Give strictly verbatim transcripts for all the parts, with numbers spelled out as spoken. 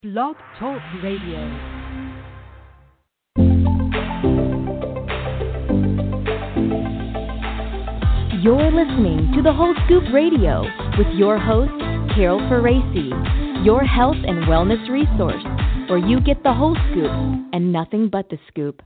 Blog Talk Radio. You're listening to The Whole Scoop Radio with your host, Carol Faraci, your health and wellness resource, where you get the whole scoop and nothing but the scoop.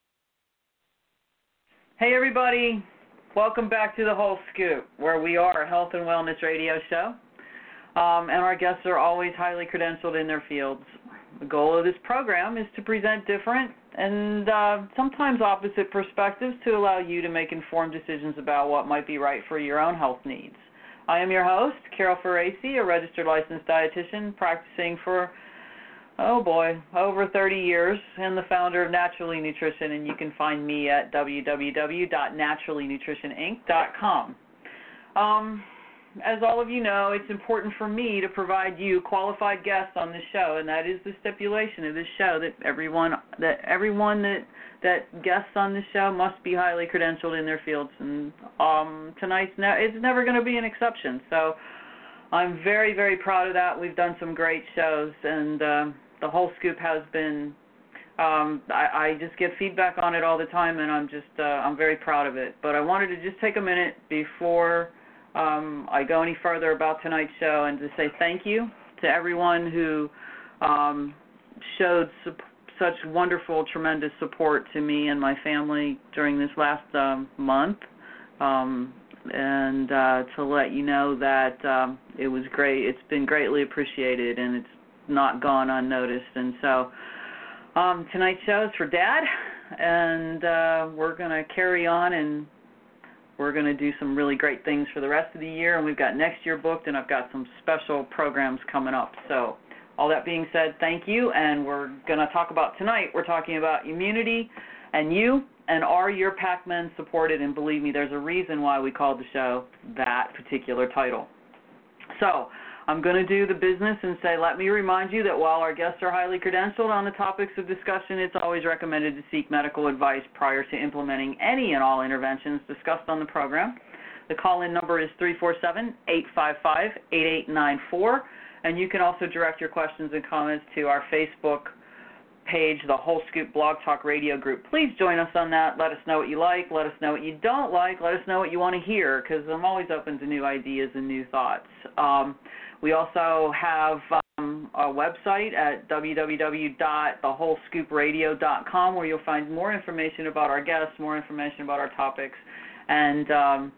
Hey everybody, welcome back to The Whole Scoop, where we are a health and wellness radio show, um, and our guests are always highly credentialed in their fields. The goal of this program is to present different and uh, sometimes opposite perspectives to allow you to make informed decisions about what might be right for your own health needs. I am your host, Carol Faraci, a registered licensed dietitian practicing for, oh boy, over thirty years, and the founder of Naturally Nutrition, and you can find me at w w w dot naturally nutrition inc dot com. Um, As all of you know, it's important for me to provide you qualified guests on this show, and that is the stipulation of this show, that everyone that everyone that that guests on this show must be highly credentialed in their fields, and um, tonight's ne- it's never going to be an exception. So I'm very, very proud of that. We've done some great shows, and uh, the Whole Scoop has been. Um, I, I just get feedback on it all the time, and I'm just uh, I'm very proud of it. But I wanted to just take a minute before Um, I go any further about tonight's show and to say thank you to everyone who um, showed su- such wonderful, tremendous support to me and my family during this last um, month, um, and uh, to let you know that um, it was great. It's been greatly appreciated, and it's not gone unnoticed. And so um, tonight's show is for Dad, and uh, we're going to carry on, and we're going to do some really great things for the rest of the year, and we've got next year booked, and I've got some special programs coming up. So all that being said, thank you, and we're going to talk about tonight, we're talking about immunity and you, and are your Pac-Men supported? And believe me, there's a reason why we called the show that particular title. So I'm going to do the business and say, let me remind you that while our guests are highly credentialed on the topics of discussion, it's always recommended to seek medical advice prior to implementing any and all interventions discussed on the program. The call-in number is three four seven, eight five five, eight eight nine four, and you can also direct your questions and comments to our Facebook page, the Whole Scoop Blog Talk Radio Group. Please join us on that. Let us know what you like. Let us know what you don't like. Let us know what you want to hear, because I'm always open to new ideas and new thoughts. Um, we also have um, a website at w w w dot the whole scoop radio dot com, where you'll find more information about our guests, more information about our topics, and um,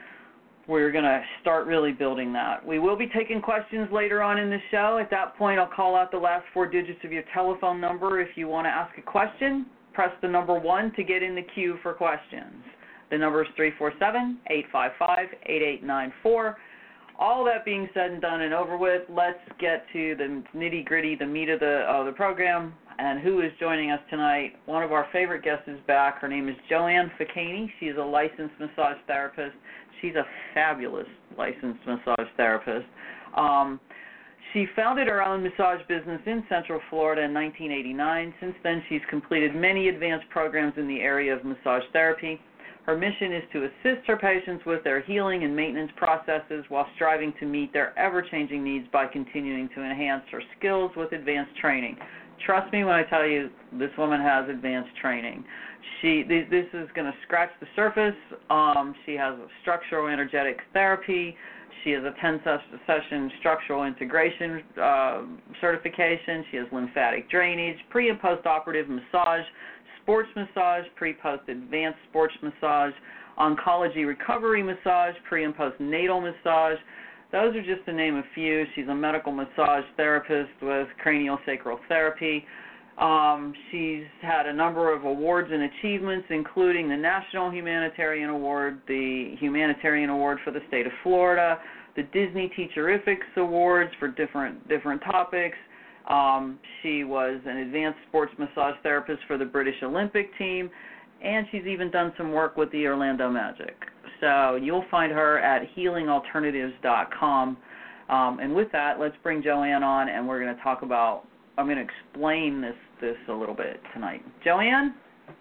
we're going to start really building that. We will be taking questions later on in the show. At that point, I'll call out the last four digits of your telephone number. If you want to ask a question, press the number one to get in the queue for questions. The number is three four seven, eight five five, eight eight nine four. All that being said and done and over with, let's get to the nitty-gritty, the meat of the, of the program, and who is joining us tonight. One of our favorite guests is back. Her name is Joanne Ficani. She is a licensed massage therapist. She's a fabulous licensed massage therapist. Um, she founded her own massage business in Central Florida in nineteen eighty-nine. Since then, she's completed many advanced programs in the area of massage therapy. Her mission is to assist her patients with their healing and maintenance processes while striving to meet their ever-changing needs by continuing to enhance her skills with advanced training. Trust me when I tell you, this woman has advanced training. She, this is going to scratch the surface. Um, she has a structural energetic therapy. She has a ten-session structural integration uh, certification. She has lymphatic drainage, pre- and post-operative massage, sports massage, pre-post advanced sports massage, oncology recovery massage, pre- and post-natal massage. Those are just to name a few. She's a medical massage therapist with craniosacral therapy. Um, she's had a number of awards and achievements, including the National Humanitarian Award, the Humanitarian Award for the state of Florida, the Disney Teacherifics Awards for different different topics. Um, she was an advanced sports massage therapist for the British Olympic team, and she's even done some work with the Orlando Magic. So you'll find her at healing alternatives dot com. Um, and with that, let's bring Joanne on, and we're going to talk about, I'm going to explain this, this a little bit tonight. Joanne?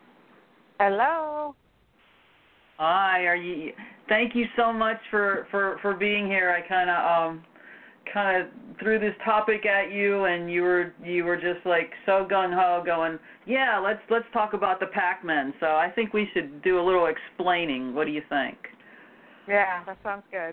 Hello. Hi. Are you? Thank you so much for, for, for being here. I kind of um, kind of threw this topic at you, and you were you were just like so gung ho, going, yeah, let's let's talk about the Pac-Men. So I think we should do a little explaining. What do you think? Yeah, that sounds good.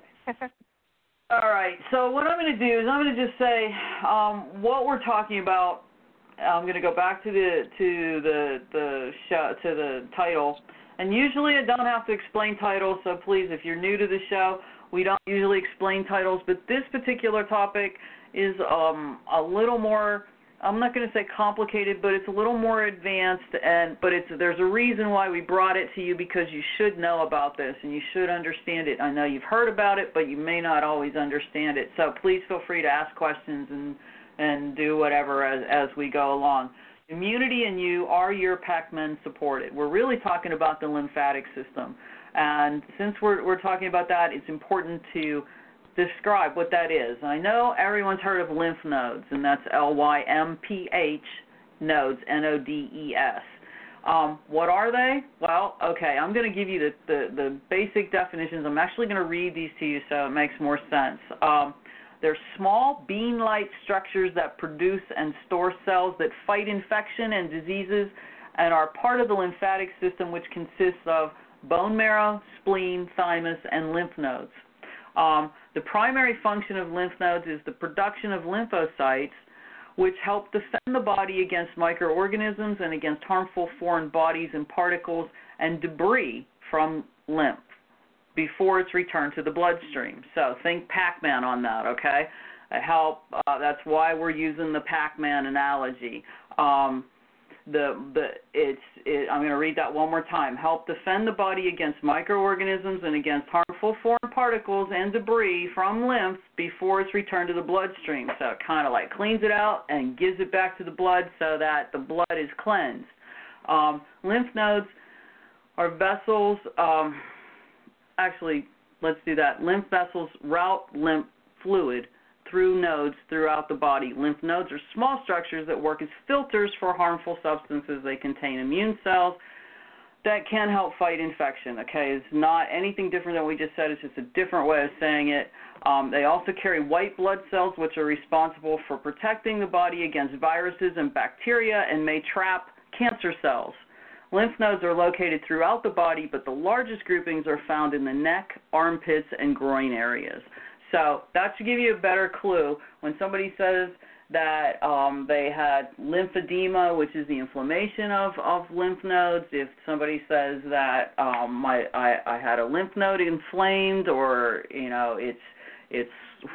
All right. So what I'm going to do is I'm going to just say um, what we're talking about. I'm going to go back to the to the the show, to the title, and usually I don't have to explain titles. So please, if you're new to the show, we don't usually explain titles, but this particular topic is um, a little more. I'm not going to say complicated, but it's a little more advanced, and but it's there's a reason why we brought it to you, because you should know about this and you should understand it. I know you've heard about it, but you may not always understand it. So please feel free to ask questions and. and do whatever as, as we go along. Immunity and you are your Pac-Men supported. We're really talking about the lymphatic system. And since we're, we're talking about that, it's important to describe what that is. I know everyone's heard of lymph nodes, and that's L Y M P H nodes, N O D E S. Um, what are they? Well, okay, I'm going to give you the, the, the basic definitions. I'm actually going to read these to you so it makes more sense. Um, They're small bean-like structures that produce and store cells that fight infection and diseases and are part of the lymphatic system, which consists of bone marrow, spleen, thymus, and lymph nodes. Um, the primary function of lymph nodes is the production of lymphocytes, which help defend the body against microorganisms and against harmful foreign bodies and particles and debris from lymph before it's returned to the bloodstream. So think Pac-Man on that, okay? Help. Uh, that's why we're using the Pac-Man analogy. Um, the the it's it, I'm going to read that one more time. Help defend the body against microorganisms and against harmful foreign particles and debris from lymph before it's returned to the bloodstream. So it kind of like cleans it out and gives it back to the blood so that the blood is cleansed. Um, lymph nodes are vessels. Um, Actually, let's do that. Lymph vessels route lymph fluid through nodes throughout the body. Lymph nodes are small structures that work as filters for harmful substances. They contain immune cells that can help fight infection. Okay, it's not anything different than we just said. It's just a different way of saying it. Um, they also carry white blood cells, which are responsible for protecting the body against viruses and bacteria and may trap cancer cells. Lymph nodes are located throughout the body, but the largest groupings are found in the neck, armpits, and groin areas. So that should give you a better clue. When somebody says that um, they had lymphedema, which is the inflammation of, of lymph nodes, if somebody says that um, my, I, I had a lymph node inflamed, or you know it's it's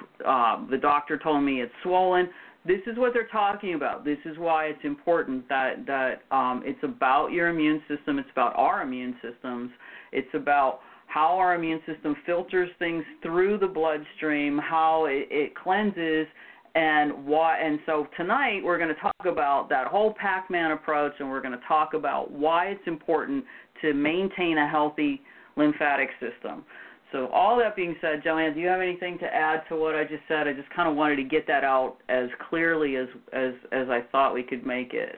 uh, the doctor told me it's swollen. This is what they're talking about. This is why it's important that, that um, it's about your immune system. It's about our immune systems. It's about how our immune system filters things through the bloodstream, how it, it cleanses, and why. And so tonight we're going to talk about that whole Pac-Man approach, and we're going to talk about why it's important to maintain a healthy lymphatic system. So all that being said, Joanne, do you have anything to add to what I just said? I just kind of wanted to get that out as clearly as as, as I thought we could make it.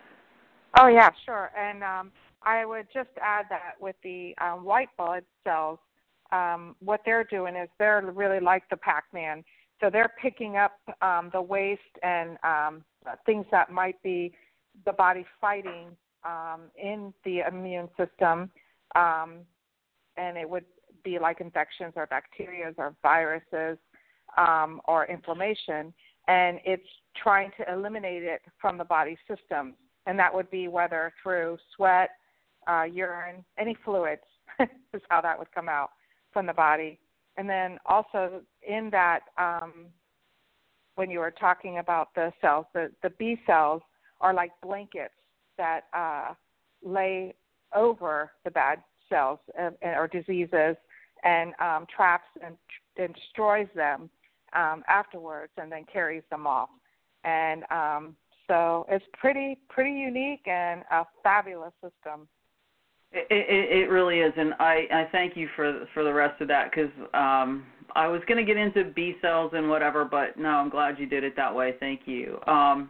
Oh, yeah, sure. And um, I would just add that with the um, white blood cells, um, what they're doing is they're really like the Pac-Man. So they're picking up um, the waste and um, things that might be the body fighting um, in the immune system, um, and it would be like infections or bacteria or viruses um, or inflammation, and it's trying to eliminate it from the body system. And that would be whether through sweat, uh, urine, any fluids is how that would come out from the body. And then also in that, um, when you were talking about the cells, the, the B cells are like blankets that uh, lay over the bad cells uh, or diseases and um, traps and, and destroys them um, afterwards and then carries them off. And um, so it's pretty pretty unique and a fabulous system. It, it, it really is, and I, I thank you for for the rest of that, because um, I was going to get into B cells and whatever, but no, I'm glad you did it that way. Thank you. Um,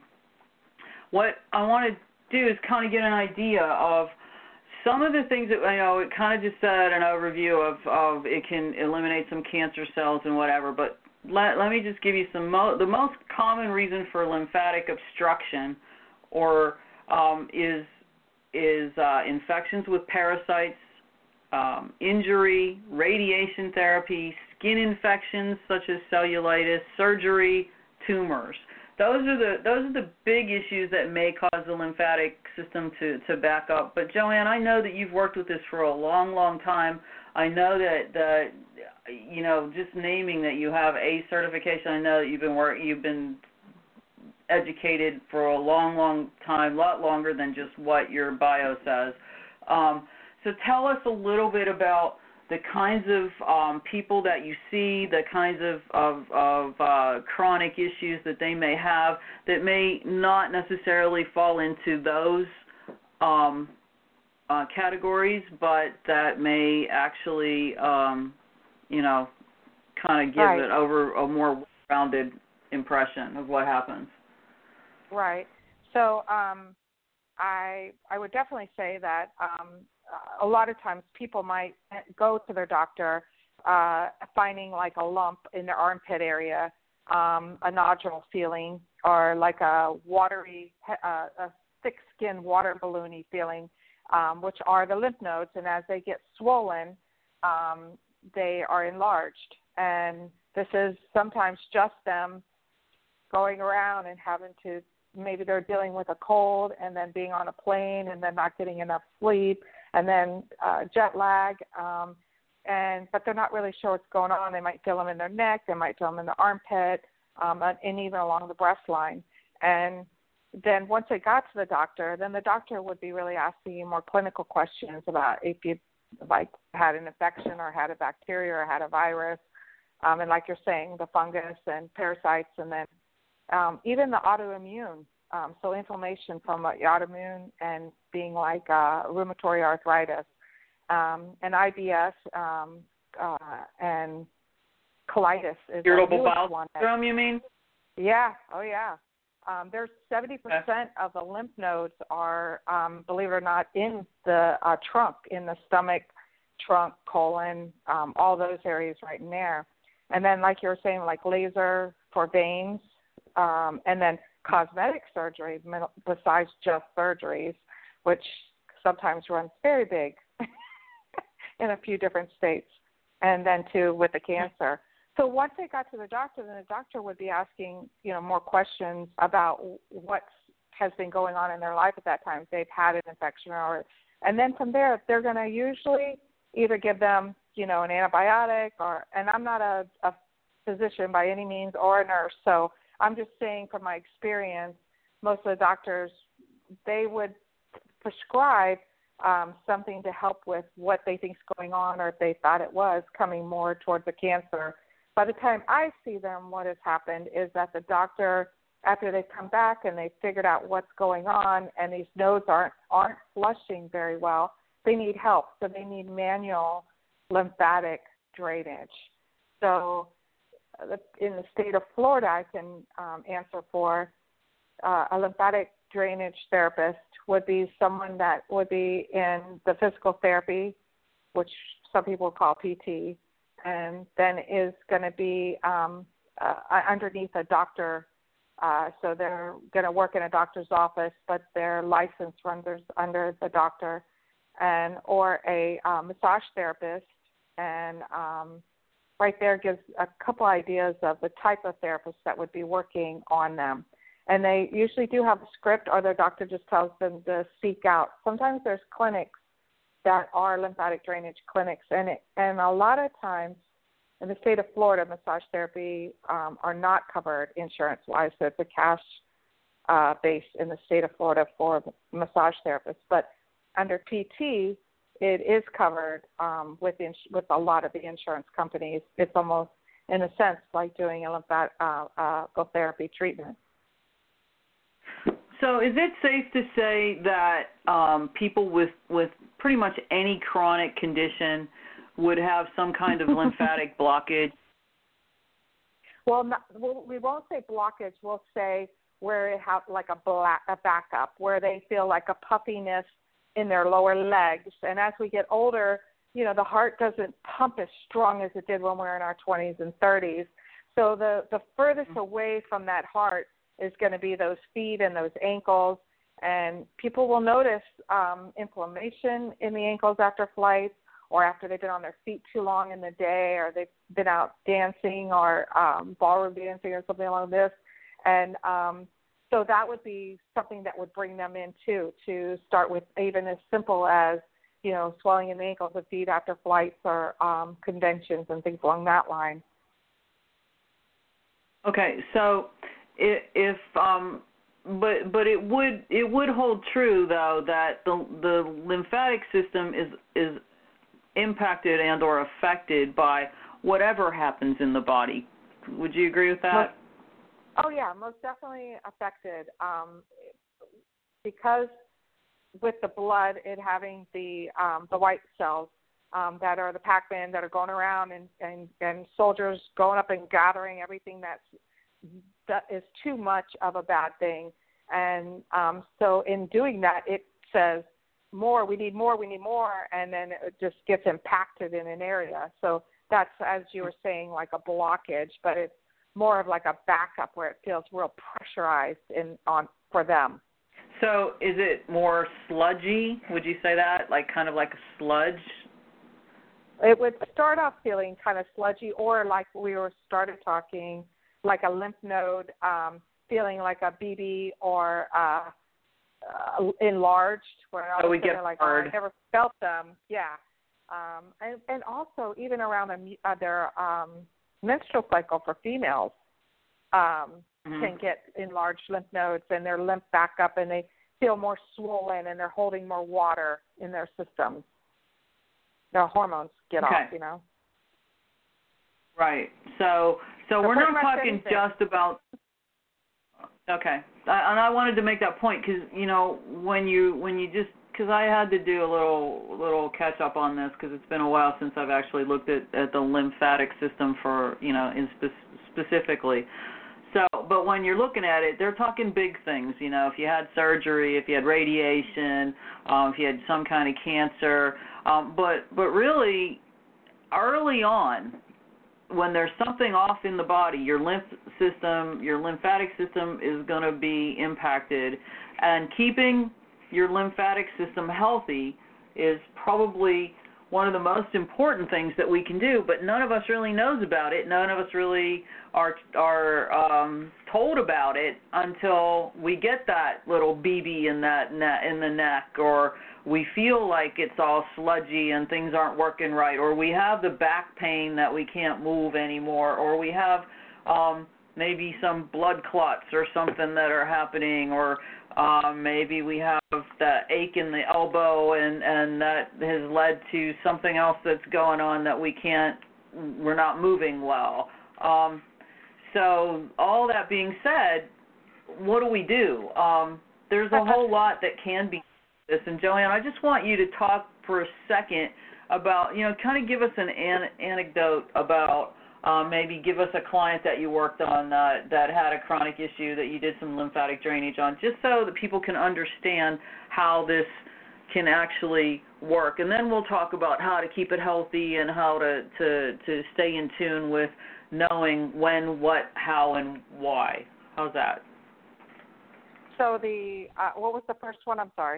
what I want to do is kind of get an idea of some of the things that, you know, it kind of just said an overview of, of it can eliminate some cancer cells and whatever, but let, let me just give you some, mo- the most common reason for lymphatic obstruction or um, is, is uh, infections with parasites, um, injury, radiation therapy, skin infections such as cellulitis, surgery, tumors. Those are the those are the big issues that may cause the lymphatic system to, to back up. But Joanne, I know that you've worked with this for a long, long time. I know that the, you know, just naming that you have a certification. I know that you've been work you've been educated for a long, long time, a lot longer than just what your bio says. Um, so tell us a little bit about the kinds of um, people that you see, the kinds of, of, of uh, chronic issues that they may have that may not necessarily fall into those um, uh, categories, but that may actually, um, you know, kind of give right. it over a more rounded impression of what happens. Right. So um, I I would definitely say that um, a lot of times people might go to their doctor uh, finding like a lump in their armpit area, um, a nodule feeling, or like a watery, uh, a thick-skinned water balloony feeling, um, which are the lymph nodes. And as they get swollen, um, they are enlarged. And this is sometimes just them going around and having to, maybe they're dealing with a cold and then being on a plane and then not getting enough sleep and then uh, jet lag, um, and but they're not really sure what's going on. They might feel them in their neck, they might feel them in the armpit, um, and even along the breast line. And then once they got to the doctor, then the doctor would be really asking you more clinical questions about if you like had an infection or had a bacteria or had a virus, um, and like you're saying, the fungus and parasites, and then um, even the autoimmune. Um, so inflammation from uh, autoimmune and being like uh, rheumatoid arthritis, um, and I B S, um, uh, and colitis is irritable the bowel one. syndrome, you mean? Yeah. Oh, yeah. Um, there's seventy percent okay. of the lymph nodes are, um, believe it or not, in the uh, trunk, in the stomach, trunk, colon, um, all those areas right in there. And then, like you were saying, like laser for veins, um, and then cosmetic surgery besides just surgeries, which sometimes runs very big in a few different states, and then too with the cancer. So once they got to the doctor, then the doctor would be asking, you know, more questions about what has been going on in their life at that time. If they've had an infection, or, and then from there, they're going to usually either give them, you know, an antibiotic, or, and I'm not a, a physician by any means or a nurse, so I'm just saying from my experience, most of the doctors, they would prescribe um, something to help with what they think is going on, or if they thought it was coming more towards the cancer. By the time I see them, what has happened is that the doctor, after they've come back and they've figured out what's going on and these nodes aren't, aren't flushing very well, they need help. So they need manual lymphatic drainage. So in the state of Florida, I can um, answer for uh, a lymphatic drainage therapist would be someone that would be in the physical therapy, which some people call P T, and then is going to be um, uh, underneath a doctor. Uh, so they're going to work in a doctor's office, but their license runs under the doctor, and or a uh, massage therapist, and um, right there gives a couple ideas of the type of therapist that would be working on them. And they usually do have a script, or their doctor just tells them to seek out. Sometimes there's clinics that are lymphatic drainage clinics, and it, and a lot of times in the state of Florida, massage therapy um, are not covered insurance-wise, so it's a cash uh, base in the state of Florida for massage therapists. But under P T, it is covered um, with ins- with a lot of the insurance companies. It's almost, in a sense, like doing a lymphatic uh, uh, therapy treatment. So is it safe to say that um, people with, with pretty much any chronic condition would have some kind of lymphatic blockage? Well, not, we won't say blockage. We'll say where it has like a, black, a backup, where they feel like a puffiness in their lower legs. And as we get older, you know, the heart doesn't pump as strong as it did when we were in our twenties and thirties. So the, the furthest away from that heart is going to be those feet and those ankles. And people will notice um, inflammation in the ankles after flights, or after they've been on their feet too long in the day, or they've been out dancing or um, ballroom dancing or something along this. And um, so that would be something that would bring them in too, to start with even as simple as, you know, swelling in the ankles and feet after flights or um, conventions and things along that line. Okay, so if, if um, but but it would it would hold true though that the the lymphatic system is is impacted and or affected by whatever happens in the body. Would you agree with that? Most, oh yeah, most definitely affected. Um, because with the blood, it having the um, the white cells um, that are the Pac-Man that are going around, and, and, and soldiers going up and gathering everything that's that is too much of a bad thing. And um, so in doing that, it says more, we need more, we need more, and then it just gets impacted in an area. So that's, as you were saying, like a blockage, but it's more of like a backup where it feels real pressurized in on for them. So is it more sludgy? Would you say that, like kind of like a sludge? It would start off feeling kind of sludgy, or like we were started talking, like a lymph node, um, feeling like a B B or uh, uh, enlarged. Where I oh, was we get like, hard. oh, I never felt them. Yeah, um, and and also even around the, uh, their um, menstrual cycle for females um, mm-hmm. can get enlarged lymph nodes, and their lymph back up, and they feel more swollen, and they're holding more water in their systems. Their hormones get okay. off, you know. Right. So, so, so we're not talking anything. just about. Okay, I, and I wanted to make that point because you know when you when you just because I had to do a little little catch up on this because it's been a while since I've actually looked at, at the lymphatic system for you know in spe- specifically. So, but when you're looking at it, they're talking big things. You know, if you had surgery, if you had radiation, um, if you had some kind of cancer, um, but but really early on, when there's something off in the body, your lymph system, your lymphatic system is going to be impacted, and keeping your lymphatic system healthy is probably one of the most important things that we can do, but none of us really knows about it. None of us really are are um, told about it until we get that little B B in that ne- in the neck, or we feel like it's all sludgy and things aren't working right, or we have the back pain that we can't move anymore, or we have um, maybe some blood clots or something that are happening, or um, maybe we have the ache in the elbow and, and that has led to something else that's going on that we can't, we're not moving well. Um, so all that being said, what do we do? Um, there's a whole lot that can be this. And Joanne, I just want you to talk for a second about, you know, kind of give us an, an anecdote about uh, maybe give us a client that you worked on uh, that had a chronic issue that you did some lymphatic drainage on, just so that people can understand how this can actually work. And then we'll talk about how to keep it healthy and how to, to, to stay in tune with knowing when, what, how, and why. How's that? So the uh, what was the first one? I'm sorry.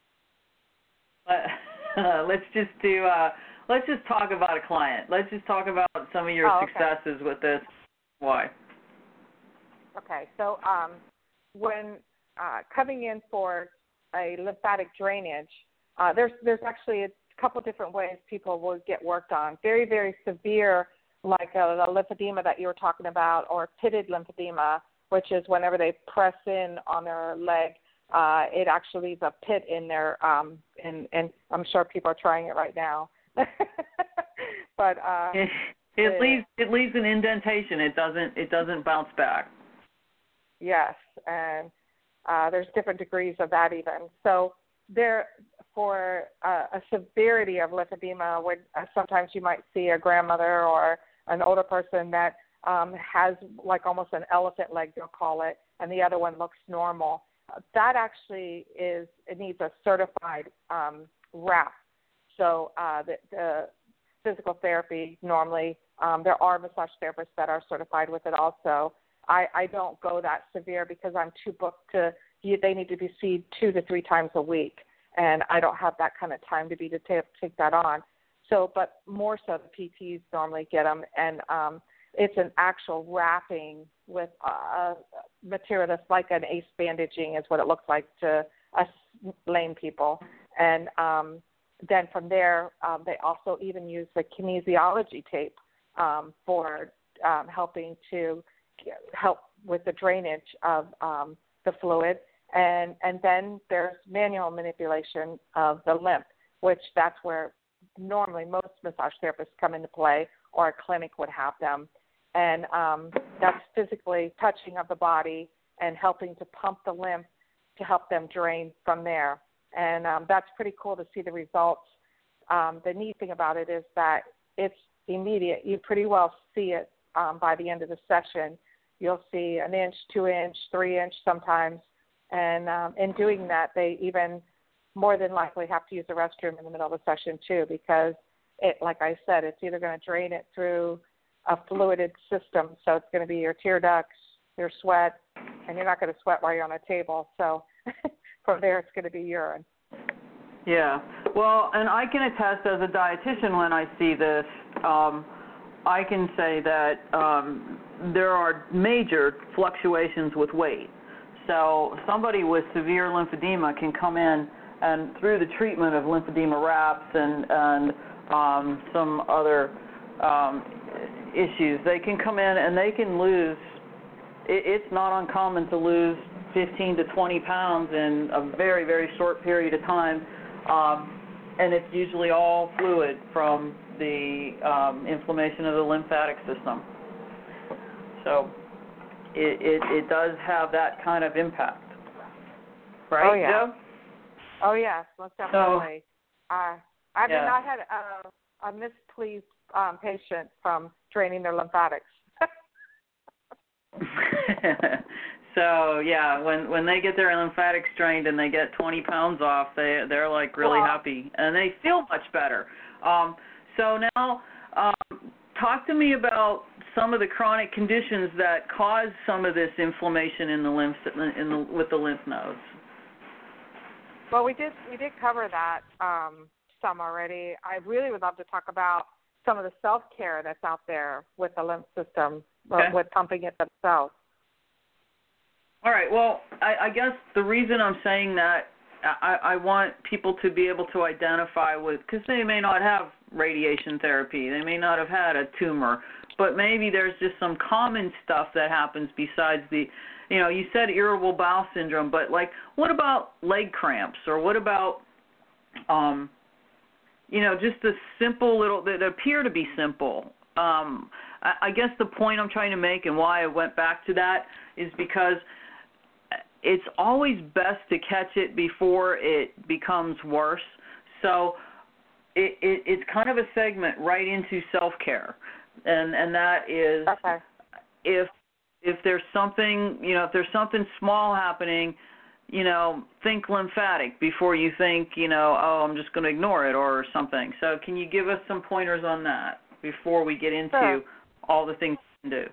Uh, let's just do. Uh, let's just talk about a client. Let's just talk about some of your oh, okay. successes with this. Why? Okay. So um, when uh, coming in for a lymphatic drainage, uh, there's there's actually a couple different ways people will get worked on. Very very severe, like a, a lymphedema that you were talking about, or pitted lymphedema, which is whenever they press in on their leg. Uh, it actually leaves a pit in there, um, and, and I'm sure people are trying it right now. but uh, it, it leaves it leaves an indentation. It doesn't it doesn't bounce back. Yes, and uh, there's different degrees of that even. So there, for uh, a severity of lymphedema, when uh, sometimes you might see a grandmother or an older person that um, has like almost an elephant leg, they'll call it, and the other one looks normal. That actually is, it needs a certified um, wrap. So uh, the, the physical therapy normally Um, there are massage therapists that are certified with it also. I, I don't go that severe because I'm too booked to, they need to be seen two to three times a week, and I don't have that kind of time to be to take, take that on. So, but more so the P Ts normally get them, and um, it's an actual wrapping with uh, material that's like an ace bandaging is what it looks like to us lame people. And um, then from there, um, they also even use the kinesiology tape um, for um, helping to help with the drainage of um, the fluid. And, and then there's manual manipulation of the lymph, which that's where normally most massage therapists come into play, or a clinic would have them. And um, that's physically touching of the body and helping to pump the lymph to help them drain from there. And um, that's pretty cool to see the results. Um, the neat thing about it is that it's immediate. You pretty well see it um, by the end of the session. You'll see an inch, two inch, three inch sometimes. And um, in doing that, they even more than likely have to use the restroom in the middle of the session too, because it, like I said, it's either going to drain it through a fluided system. So it's going to be your tear ducts, your sweat, and you're not going to sweat while you're on a table. So from there, it's going to be urine. Yeah. Well, and I can attest as a dietitian when I see this, um, I can say that um, there are major fluctuations with weight. So somebody with severe lymphedema can come in and through the treatment of lymphedema wraps and, and um, some other um, issues, they can come in and they can lose, it, it's not uncommon to lose fifteen to twenty pounds in a very, very short period of time. Um, and it's usually all fluid from the um, inflammation of the lymphatic system. So it, it, it does have that kind of impact. Right, oh, yeah. Joe? Oh, yes, most definitely. So, uh, I mean, yeah. I had a, a mispleased um, patient from draining their lymphatics. So, yeah, when when they get their lymphatics drained and they get twenty pounds off, they, they're, like, really wow. happy. And they feel much better. Um, so now um, talk to me about some of the chronic conditions that cause some of this inflammation in the lymph in the, with the lymph nodes. Well, we did we did cover that um, some already. I really would love to talk about some of the self-care that's out there with the lymph system, okay. with pumping it themselves. All right. Well, I, I guess the reason I'm saying that, I, I want people to be able to identify with, because they may not have radiation therapy, they may not have had a tumor, but maybe there's just some common stuff that happens besides the, you know, you said irritable bowel syndrome, but like, what about leg cramps, or what about, um, you know, just the simple little, that appear to be simple. Um, I, I guess the point I'm trying to make and why I went back to that is because it's always best to catch it before it becomes worse. So it, it, it's kind of a segment right into self-care, and and that is okay. if if there's something, you know, if there's something small happening, you know, think lymphatic before you think, you know, oh, I'm just going to ignore it or something. So can you give us some pointers on that before we get into sure. all the things you can do?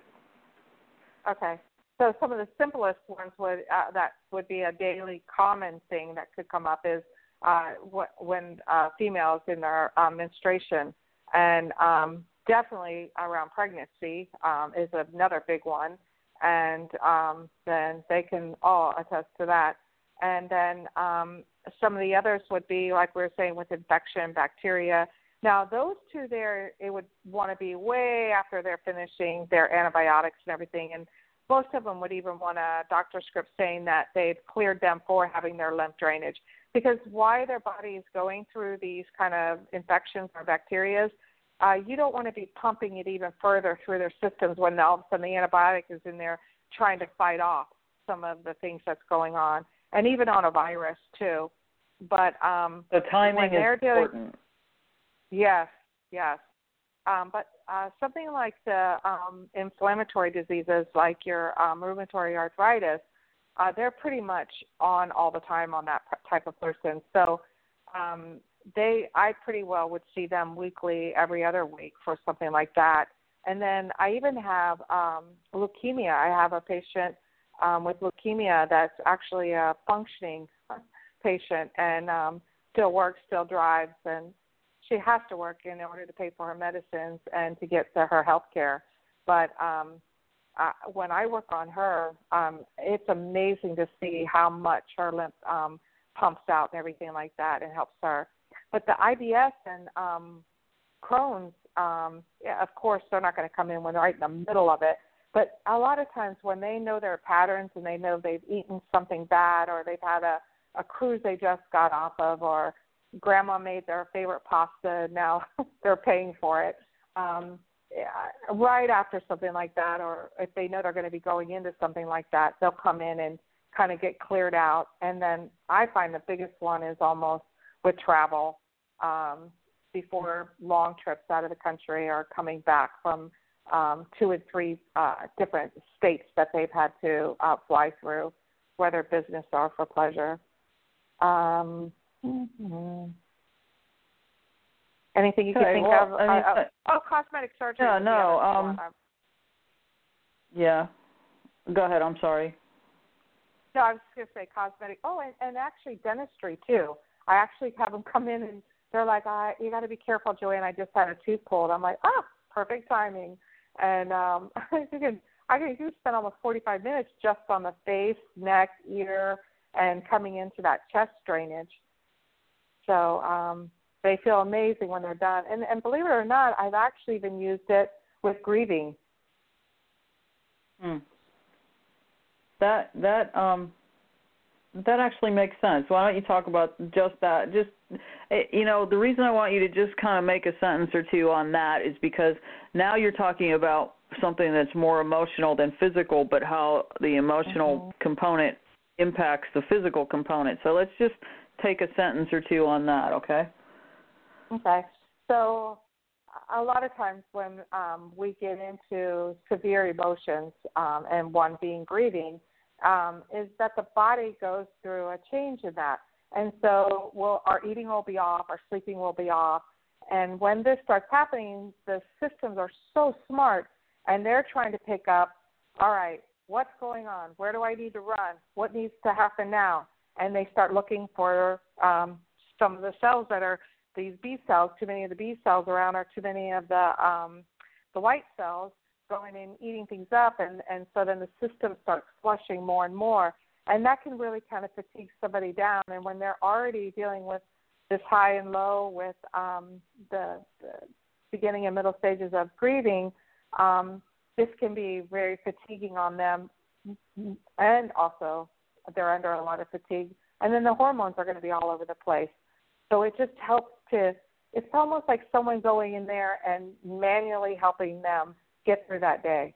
Okay. So some of the simplest ones would uh, that would be a daily common thing that could come up is uh, wh- when uh, females in their um, menstruation, and um, definitely around pregnancy um, is another big one, and um, then they can all attest to that. And then um, some of the others would be, like we were saying, with infection, bacteria. Now, those two there, it would want to be way after they're finishing their antibiotics and everything, and most of them would even want a doctor's script saying that they've cleared them for having their lymph drainage. Because why their body is going through these kind of infections or bacteria, uh, you don't want to be pumping it even further through their systems when all of a sudden the antibiotic is in there trying to fight off some of the things that's going on, and even on a virus too. But um, the timing is important. Doing, yes, yes. Um, but uh, something like the um, inflammatory diseases, like your um, rheumatoid arthritis, uh, they're pretty much on all the time on that type of person. So um, they, I pretty well would see them weekly, every other week for something like that. And then I even have um, leukemia. I have a patient um, with leukemia that's actually a functioning patient and um, still works, still drives, and she has to work in order to pay for her medicines and to get to her health care. But um, uh, when I work on her, um, it's amazing to see how much her lymph um, pumps out and everything like that and helps her. But the I B S and um, Crohn's, um, yeah, of course, they're not going to come in when they're right in the middle of it. But a lot of times when they know their patterns and they know they've eaten something bad or they've had a, a cruise they just got off of or grandma made their favorite pasta, now they're paying for it, um, yeah, right after something like that, or if they know they're going to be going into something like that, they'll come in and kind of get cleared out. And then I find the biggest one is almost with travel, um, before long trips out of the country or coming back from um, two and three uh, different states that they've had to uh, fly through, whether business or for pleasure. Um, mm-hmm. Anything you okay, can think well, of? I mean, uh, uh, oh, cosmetic surgery. Yeah, no. Um, one. yeah. Go ahead. I'm sorry. No, I was just going to say cosmetic. Oh, and, and actually dentistry, too. I actually have them come in, and they're like, I, you got to be careful, Joanne. I just had a tooth pulled. I'm like, oh, perfect timing. And um, you can, I can you spend almost forty-five minutes just on the face, neck, ear, and coming into that chest drainage. So um, they feel amazing when they're done. And, and believe it or not, I've actually even used it with grieving. Hmm. That that um that actually makes sense. Why don't you talk about just that? Just you know, the reason I want you to just kind of make a sentence or two on that is because now you're talking about something that's more emotional than physical, but how the emotional mm-hmm. component impacts the physical component. So let's just take a sentence or two on that, okay? Okay. So a lot of times when um, we get into severe emotions, um, and one being grieving, um, is that the body goes through a change in that. And so we'll, our eating will be off, our sleeping will be off. And when this starts happening, the systems are so smart, and they're trying to pick up, all right, what's going on? Where do I need to run? What needs to happen now? And they start looking for um, some of the cells that are these B cells, too many of the B cells around or too many of the um, the white cells going and eating things up, and, and so then the system starts flushing more and more. And that can really kind of fatigue somebody down. And when they're already dealing with this high and low with um, the, the beginning and middle stages of grieving, um, this can be very fatiguing on them. And also they're under a lot of fatigue. And then the hormones are going to be all over the place. So it just helps to, it's almost like someone going in there and manually helping them get through that day.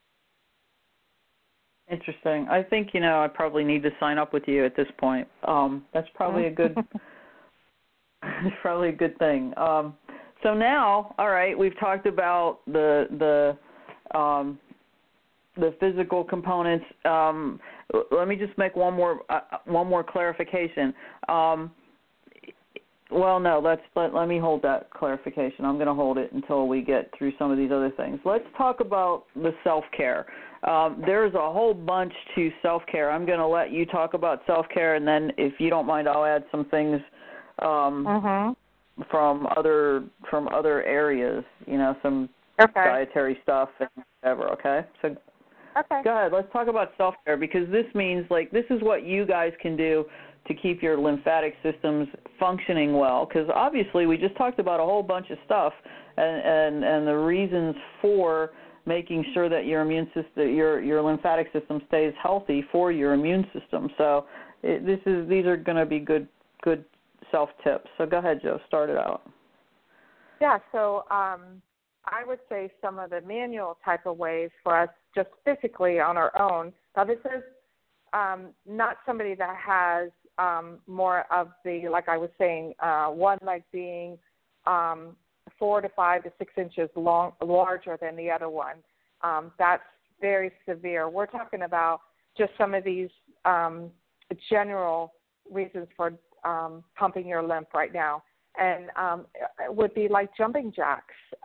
Interesting. I think, you know, I probably need to sign up with you at this point. Um, that's probably a good, probably a good thing. Um, so now, all right, we've talked about the the um, the physical components. Um, let me just make one more uh, one more clarification. Um, Well, no, let's let, let me hold that clarification. I'm going to hold it until we get through some of these other things. Let's talk about the self-care. Um, there's a whole bunch to self-care. I'm going to let you talk about self-care, and then if you don't mind, I'll add some things um, mm-hmm. from other from other areas, you know, some okay. dietary stuff and whatever, okay? So okay. Go ahead. Let's talk about self-care because this means, like, this is what you guys can do to keep your lymphatic systems functioning well, because obviously we just talked about a whole bunch of stuff and, and, and the reasons for making sure that your immune system, your your lymphatic system stays healthy for your immune system. So it, this is these are going to be good good self tips. So go ahead, Joe, start it out. Yeah. So um, I would say some of the manual type of ways for us just physically on our own. Now this is um, not somebody that has Um, more of the, like I was saying, uh, one leg being um, four to five to six inches long, larger than the other one. Um, that's very severe. We're talking about just some of these um, general reasons for um, pumping your lymph right now. And um, it would be like jumping jacks.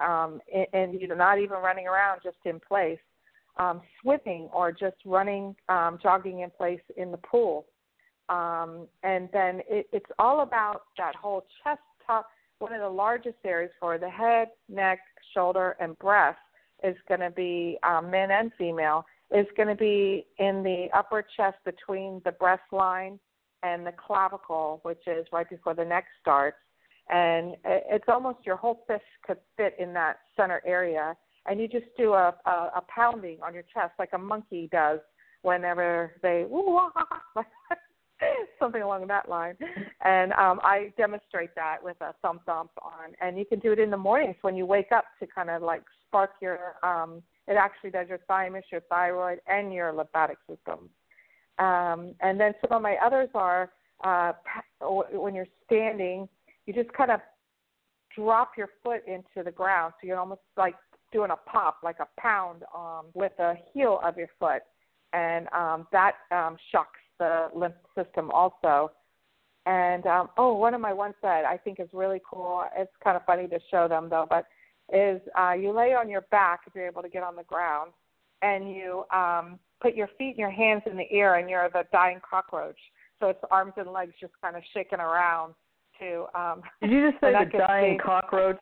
um, and, and you're not even running around, just in place, um, swimming or just running, um, jogging in place in the pool. Um, and then it, it's all about that whole chest top. One of the largest areas for the head, neck, shoulder, and breast is going to be um, men and female, is going to be in the upper chest between the breast line and the clavicle, which is right before the neck starts. And it's almost your whole fist could fit in that center area. And you just do a, a, a pounding on your chest like a monkey does whenever they, something along that line. And um, I demonstrate that with a thumb thump on. And you can do it in the mornings when you wake up to kind of like spark your, um, it actually does your thymus, your thyroid, and your lymphatic system. Um, and then some of my others are uh, when you're standing, you just kind of drop your foot into the ground. So you're almost like doing a pop, like a pound um, with the heel of your foot. And um, that um, shocks the lymph system also. And, um, oh, one of my ones that I think is really cool, it's kind of funny to show them, though, but is uh, you lay on your back if you're able to get on the ground, and you um, put your feet and your hands in the air, and you're the dying cockroach. So it's arms and legs just kind of shaking around. To, um, Did you just say the dying cockroach?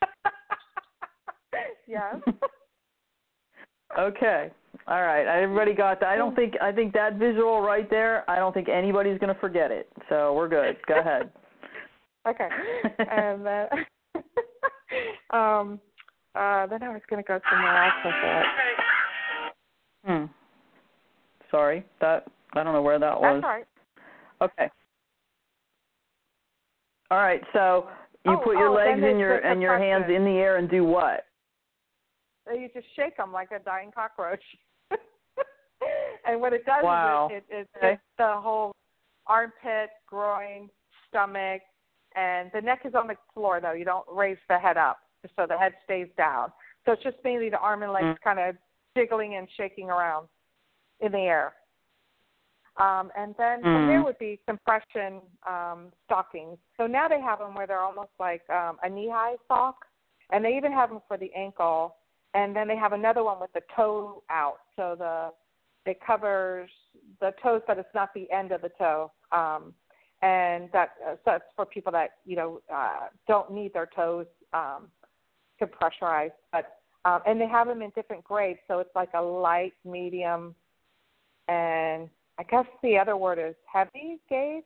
Yes. Okay. All right. Everybody got that. I don't think, I think that visual right there, I don't think anybody's going to forget it. So we're good. Go ahead. Okay. And then, um, uh, then I was going to go somewhere else with it. Hmm. Sorry. That, I don't know where that was. That's all right. Okay. All right. So you oh, put your oh, legs and your and your hands in the air and do what? You just shake them like a dying cockroach. And what it does wow. is it, it, it okay. it's the whole armpit, groin, stomach, and the neck is on the floor, though. You don't raise the head up, so the head stays down. So it's just mainly the arm and legs mm. kind of jiggling and shaking around in the air. Um, and then mm. from there would be compression um, stockings. So now they have them where they're almost like um, a knee-high sock, and they even have them for the ankle. And then they have another one with the toe out, so the it covers the toes, but it's not the end of the toe. Um, and that uh, so it's for people that you know uh, don't need their toes um, compressurized. But um, and they have them in different grades, so it's like a light, medium, and I guess the other word is heavy gauge.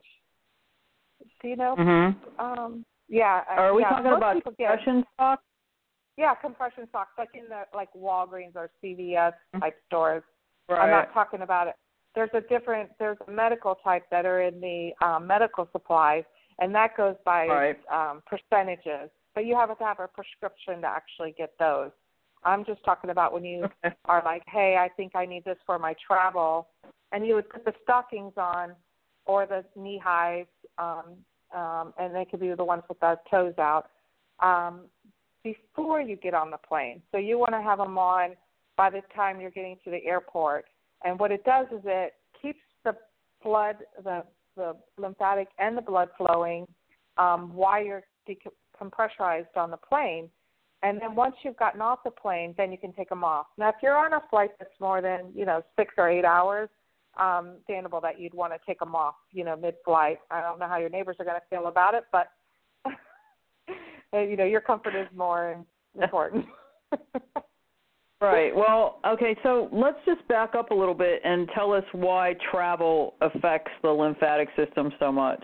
Do you know? Mm-hmm. Um, yeah. Are we yeah, talking about compression socks? Yeah, compression socks, like in the like Walgreens or C V S type stores. Right. I'm not talking about it. There's a different. There's a medical type that are in the um, medical supplies, and that goes by right. um, percentages. But you have to have a prescription to actually get those. I'm just talking about when you okay. are like, hey, I think I need this for my travel, and you would put the stockings on or the knee highs, um, um, and they could be the ones with the toes out. Um, before you get on the plane. So you want to have them on by the time you're getting to the airport. And what it does is it keeps the blood, the, the lymphatic and the blood flowing um, while you're decompressurized on the plane. And then once you've gotten off the plane, then you can take them off. Now, if you're on a flight that's more than, you know, six or eight hours, um, understandable that you'd want to take them off, you know, mid-flight. I don't know how your neighbors are going to feel about it, but you know, your comfort is more important. Right. Well, okay, so let's just back up a little bit and tell us why travel affects the lymphatic system so much.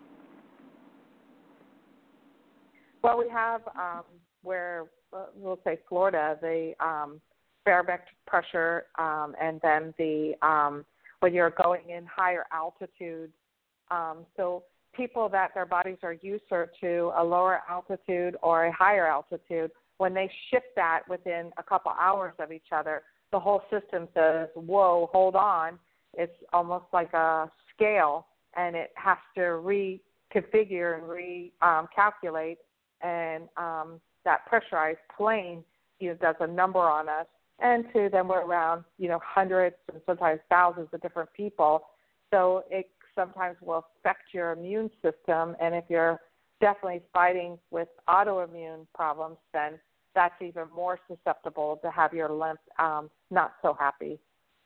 Well, we have um, where, uh, we'll say Florida, the um, barometric pressure, um, and then the um, when you're going in higher altitude. Um, so people that their bodies are used to a lower altitude or a higher altitude, when they shift that within a couple hours of each other, the whole system says, whoa, hold on. It's almost like a scale, and it has to reconfigure and recalculate, and um, that pressurized plane, you know, does a number on us. And two, then we're around, you know, hundreds and sometimes thousands of different people. So it sometimes will affect your immune system, and if you're definitely fighting with autoimmune problems, then that's even more susceptible to have your lymph um, not so happy.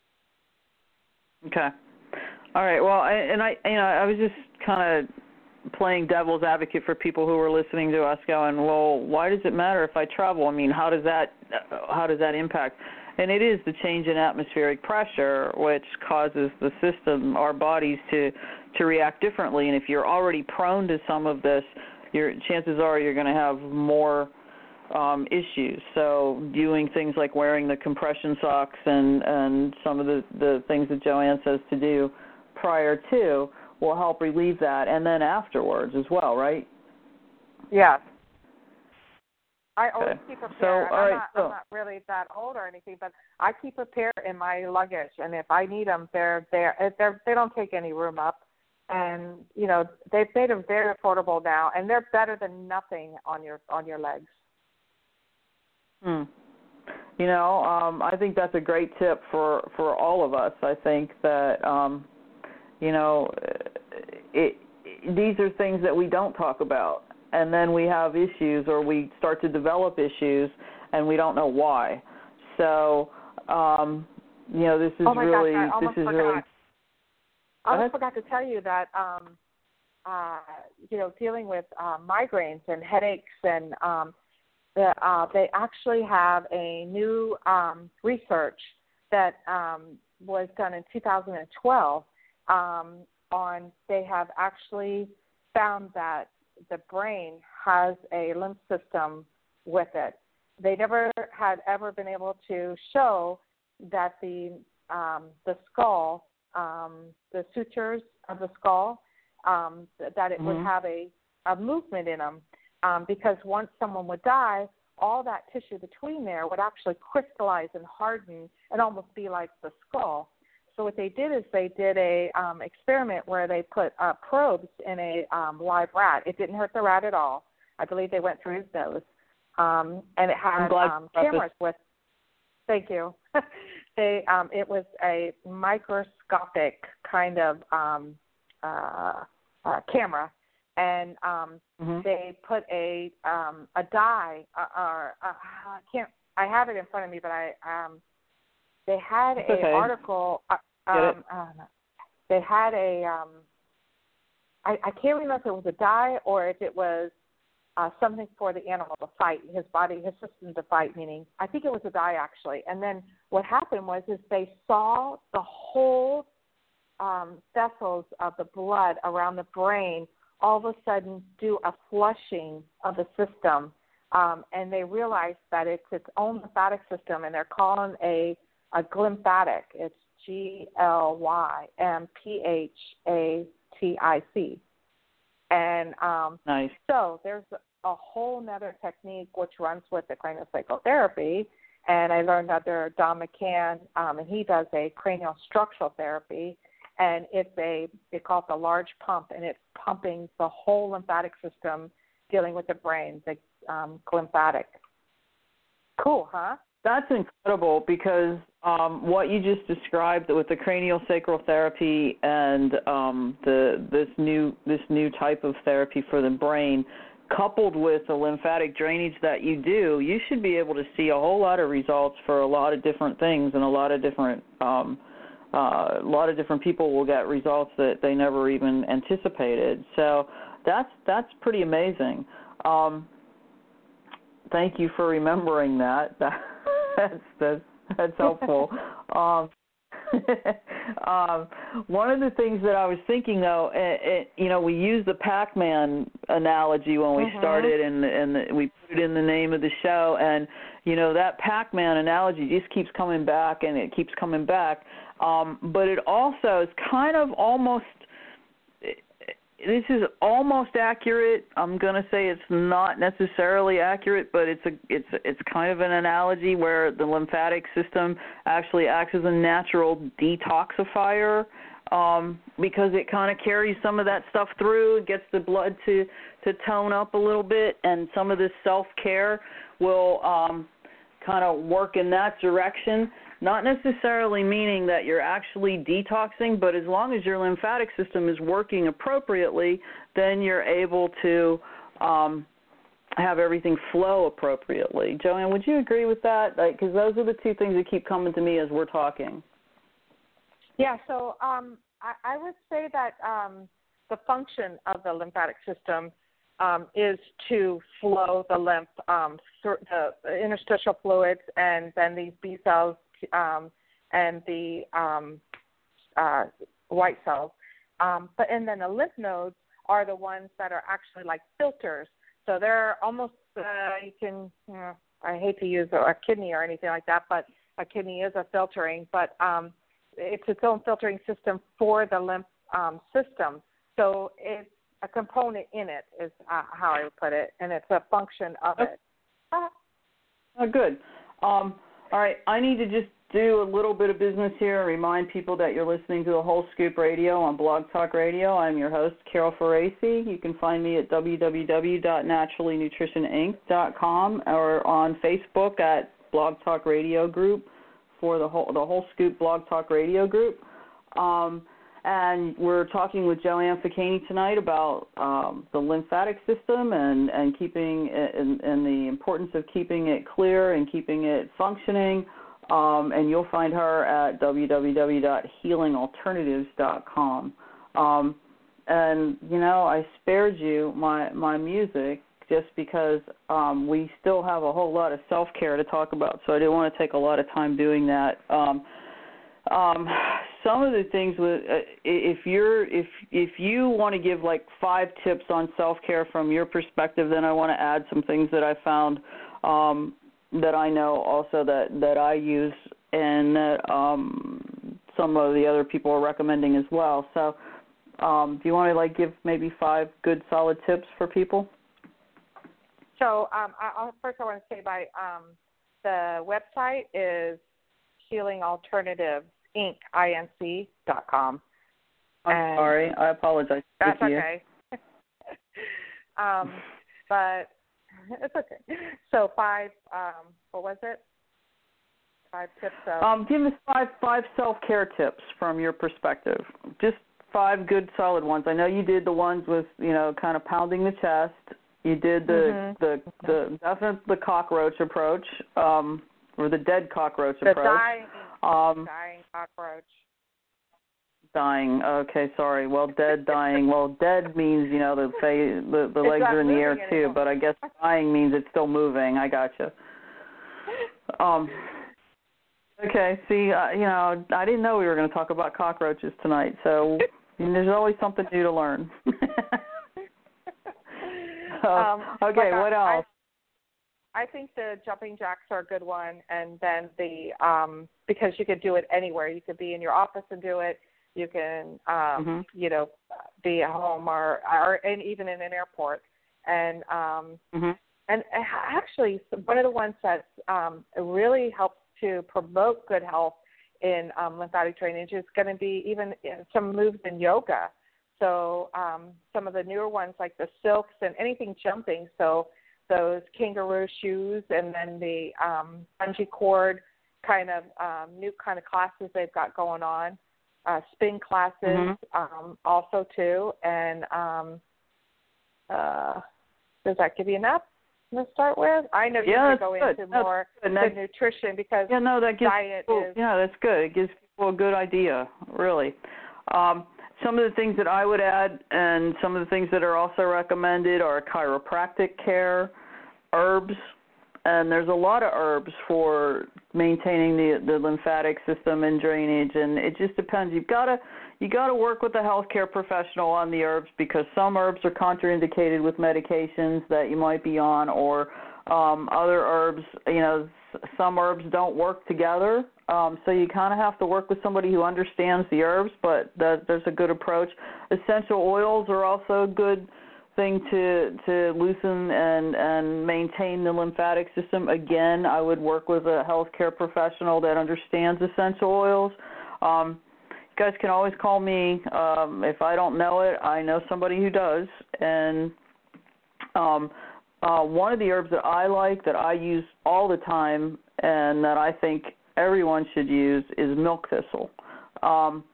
Okay. All right. Well, I, and I, you know, I was just kind of playing devil's advocate for people who were listening to us, going, well, why does it matter if I travel? I mean, how does that, how does that impact? And it is the change in atmospheric pressure, which causes the system, our bodies, to to react differently. And if you're already prone to some of this, your chances are you're going to have more um, issues. So doing things like wearing the compression socks and, and some of the, the things that Joanne says to do prior to will help relieve that, and then afterwards as well, right? Yes. I always Okay. keep a So, pair. all I'm, right, not, so- I'm not really that old or anything, but I keep a pair in my luggage, and if I need them, they're there. They're, they don't take any room up, and you know they've made them very affordable now, and they're better than nothing on your on your legs. Hmm. You know, um, I think that's a great tip for, for all of us. I think that, um, you know, it, it, these are things that we don't talk about, and then we have issues or we start to develop issues, and we don't know why. So, um, you know, this is oh my really, gosh, I almost this is forgot. really. I almost forgot to tell you that, um, uh, you know, dealing with uh, migraines and headaches and um, the, uh, they actually have a new um, research that um, was done in two thousand twelve um, on, they have actually found that the brain has a lymph system with it. They never had ever been able to show that the um, the skull, um, the sutures of the skull, um, that it mm-hmm. would have a, a movement in them. Um, because once someone would die, all that tissue between there would actually crystallize and harden and almost be like the skull. So what they did is they did a um, experiment where they put uh, probes in a um, live rat. It didn't hurt the rat at all. I believe they went through his nose. Um, and it had um, cameras with, thank you. they um, It was a microscopic kind of um, uh, uh, camera. And um, mm-hmm. they put a um, a dye, uh, or uh, I can't. I have it in front of me, but I um, they had an okay. article. Uh, um, uh, they had a. Um, I, I can't remember if it was a dye or if it was uh, something for the animal to fight, his body, his system to fight. Meaning, I think it was a dye actually. And then what happened was is they saw the whole um, vessels of the blood around the brain all of a sudden do a flushing of the system, um, and they realized that it's its own lymphatic system, and they're calling a a glymphatic. It's G L Y M P H A T I C. And um, nice. So there's a whole nother technique which runs with the craniopsychotherapy, and I learned under Don McCann, um, and he does a cranial structural therapy. And it's a, they call it the large pump, and it's pumping the whole lymphatic system dealing with the brain, the um, glymphatic. Cool, huh? That's incredible because um, what you just described with the cranial sacral therapy and um, the this new this new type of therapy for the brain, coupled with the lymphatic drainage that you do, you should be able to see a whole lot of results for a lot of different things and a lot of different um, Uh, a lot of different people will get results that they never even anticipated. So that's that's pretty amazing. Um, thank you for remembering that. that's that's that's helpful. um, um, one of the things that I was thinking, though, it, it, you know, we used the Pac-Man analogy when we mm-hmm. started, and and we put it in the name of the show, and you know that Pac-Man analogy just keeps coming back, and it keeps coming back. Um, but it also is kind of almost, this is almost accurate. I'm going to say it's not necessarily accurate, but it's a it's it's kind of an analogy where the lymphatic system actually acts as a natural detoxifier um, because it kind of carries some of that stuff through, it gets the blood to, to tone up a little bit, and some of this self-care will um, kind of work in that direction. Not necessarily meaning that you're actually detoxing, but as long as your lymphatic system is working appropriately, then you're able to um, have everything flow appropriately. Joanne, would you agree with that? Because like, those are the two things that keep coming to me as we're talking. Yeah, so um, I, I would say that um, the function of the lymphatic system um, is to flow the lymph, um, through the interstitial fluids, and then these B cells um, and the um, uh, white cells. Um, but and then the lymph nodes are the ones that are actually like filters. So they're almost, uh, you can, you know, I hate to use a, a kidney or anything like that, but a kidney is a filtering, but um, it's its own filtering system for the lymph um, system. So it's a component in it is uh, how I would put it, and it's a function of it. Uh, oh, good. Um, all right, I need to just do a little bit of business here and remind people that you're listening to the Whole Scoop Radio on Blog Talk Radio. I'm your host, Carol Faraci. You can find me at w w w dot naturally nutrition inc dot com or on Facebook at Blog Talk Radio Group for the whole, the Whole Scoop Blog Talk Radio Group. Um, and we're talking with Joanne Ficani tonight about um, the lymphatic system and, and keeping it, and, and the importance of keeping it clear and keeping it functioning. Um, and you'll find her at w w w dot healing alternatives dot com. Um, and, you know, I spared you my, my music just because um, we still have a whole lot of self-care to talk about, so I didn't want to take a lot of time doing that. Um, um, some of the things, with, uh, if you're if if you want to give like five tips on self-care from your perspective, then I want to add some things that I found um, that I know also that, that I use and that um, some of the other people are recommending as well. So um, do you want to like give maybe five good solid tips for people? So um, I, I'll, first I want to say my um, the website is Healing Alternatives Inc. Inc. dot com. I'm and sorry, I apologize. That's to you. okay. um, but it's okay. So five, um, what was it? Five tips of... Um, give us five five self-care tips from your perspective. Just five good solid ones. I know you did the ones with, you know, kind of pounding the chest. You did the mm-hmm. the the definitely the cockroach approach, um, or the dead cockroach the approach. Dying, um, dying cockroach. Dying. Okay, sorry. Well, dead, dying. Well, dead means, you know, the fa- the, the legs are in the air too, anymore. but I guess dying means it's still moving. I gotcha. Um. Okay. See, uh, you know, I didn't know we were going to talk about cockroaches tonight, so there's always something new to learn. So, um, okay, what else? I, I think the jumping jacks are a good one, and then the um, because you could do it anywhere. You could be in your office and do it. You can, um, mm-hmm. you know, be at home or, or and even in an airport. And um, mm-hmm. and actually, one of the ones that um, really helps to promote good health in um, lymphatic drainage is going to be even some moves in yoga. So um, some of the newer ones like the silks and anything jumping, so those kangaroo shoes and then the um, bungee cord kind of um, new kind of classes they've got going on, uh, spin classes mm-hmm. um, also too. And um, uh, does that give you enough to start with? I know you yeah, can go good. into that's more good. the nutrition because yeah, no, that gives diet people, is... Yeah, that's good. It gives people a good idea, really. Um, Some of the things that I would add and some of the things that are also recommended are chiropractic care, herbs, and there's a lot of herbs for maintaining the the lymphatic system and drainage, and it just depends. You've got to you got to work with a healthcare professional on the herbs because some herbs are contraindicated with medications that you might be on, or um, other herbs, you know, some herbs don't work together. Um, so you kind of have to work with somebody who understands the herbs, but that, there's a good approach. Essential oils are also a good thing to to loosen and, and maintain the lymphatic system. Again, I would work with a healthcare professional that understands essential oils. Um, you guys can always call me. Um, if I don't know it, I know somebody who does. And um, uh, one of the herbs that I like, that I use all the time, and that I think everyone should use is milk thistle. Um,